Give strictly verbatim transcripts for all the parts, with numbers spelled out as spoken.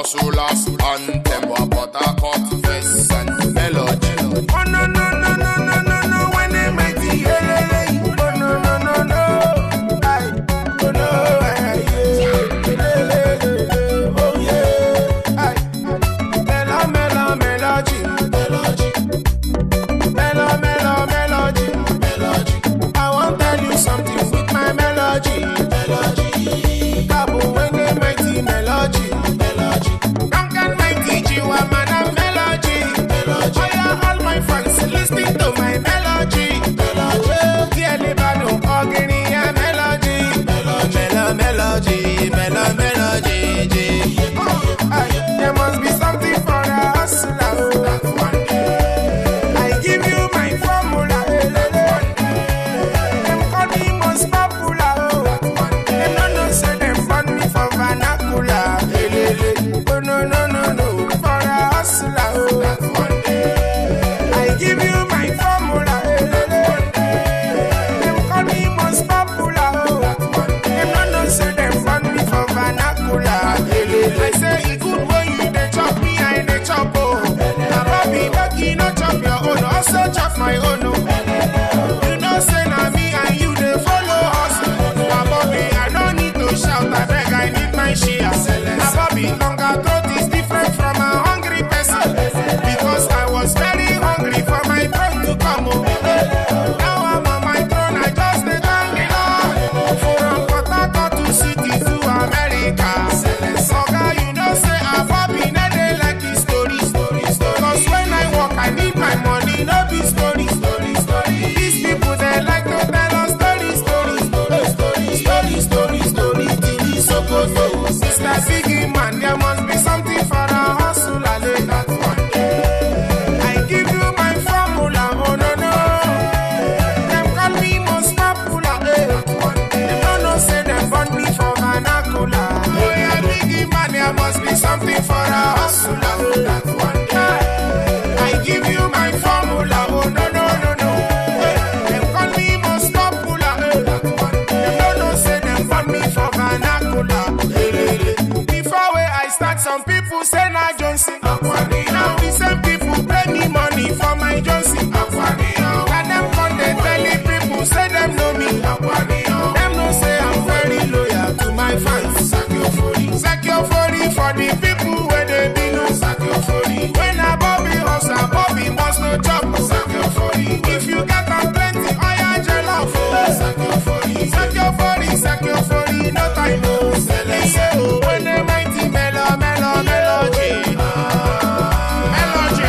hustlers, anthem, Port Harcourt, Vest and Melody. Oh no no no no no no no, when they mighty, yeah, oh no no no no, I, oh no, I, yeah, oh yeah, I, mela mela melody, melody, mela mela melody, melody. I want tell you something with my melody, melody. Cabo when they mighty melody, melody. Duncan mighty, you are man of melody, melody. Oh yeah, all my friends listening to my melody, melody. Dearly banu ogini ya melody, melody, melody, melody, melody. Oh, there must be something for a hustler. That one day I give you my formula. Them call me most popular. That one day them no know say them fund me for vernacular. Oh no no no no, for a hustler. That one day I give you my formula. Them call me most popular. Them no know say them fund me for vernacular. I say it good when you dey chop me, I dey chop oh. Na Bobby Lucky no chop your own, also chop my own oh. You know say na me and you dey follow us. Na Bobby I no need to shout, I beg I need my share. Na Bobby longer throat is different from a hungry person, because I was very hungry for my throne to come oh. Now I'm on my throne, I just dey thank the Lord. From Port Harcourt to city to America. Oga, you know say I Bobby no dey like his story, story, story. Cause when I walk, I need my money, no be story, story, story. These people they like to tell us story, story, story, story, story, story, story. T V so good, Mister Biggie man, there must be something for a hustler. That one day I give you my formula, oh no no. Them call me most popular, eh. Them don't know say them born me for vernacular. Oh yeah, Biggie man, there must be something for a hustler. That one day I give you my formula, oh no no no no. Them call me most popular, eh. Them don't know say them born me for vernacular. Before where I start, some people say na Johnson. Now the same people pay me money for my Johnson. And them come they tell the people say them know me. Them know say I'm very loyal to my fans. Secure for the people where they be no. When a Bobby house, a Bobby must no chop. If you get on plenty, I am jealous. Secure for the, secure for the, no time no. Yeah, when they mighty melo, melo, melody. Melody.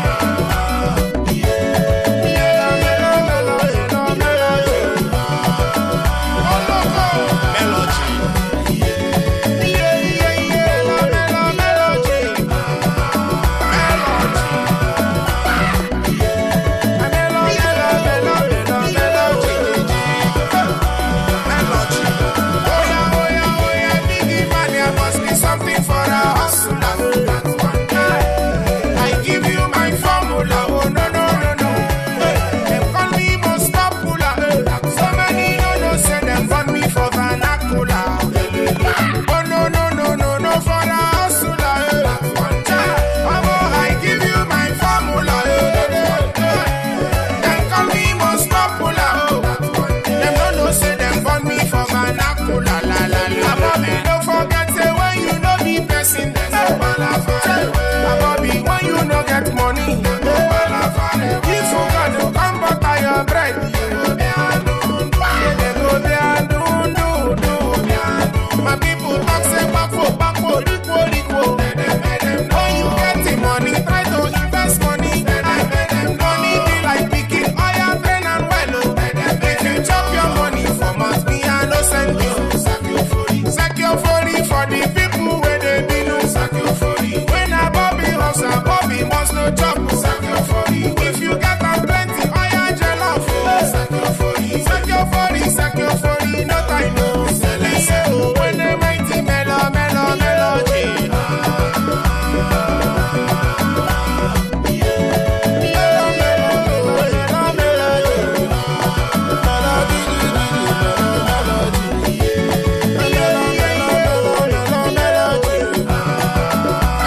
Yeah, melo, melo, melo, melody. Oh, loco. Melody. Yeah, yeah, yeah, melo, melody. Melody. Melo, melo, melo, melo, melody. Melody. Oh yeah, oh yeah, oh yeah, Biggie man, there must be something for a hustler. That one day I give you my formula. Oh no no no no. Them call me most popular. So many no no say them born me for vernacular. Oh no no no no no for a hustler. That one day I give you my formula. Them call me most popular. Them no no say them born me for vernacular. La la la. Bobby, don't forget say when you know the person, there's no balafare. Bobby, when you no get money, no balafare. If you got to come butter your bread, you go there do do. You go there do do do. My people talk say bako bako rico rico. When you get the money, try to invest money. Money be like picking oil, train and well. If you chop your money for months, me I no send you. Secure for the, for the people where they be no. When a Bobby house, a Bobby must no chop. If you get a plenty, I am jealous. Secure for the, secure for the, no time no. Yeah, when they mighty melo, melo, melody. Melo, melo, melo, melody. Melody.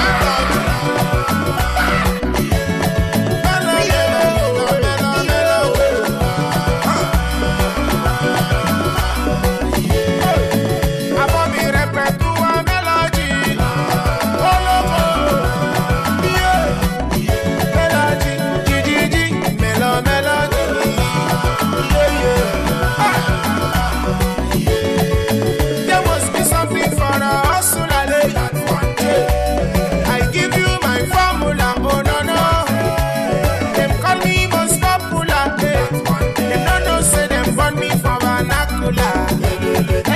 elele.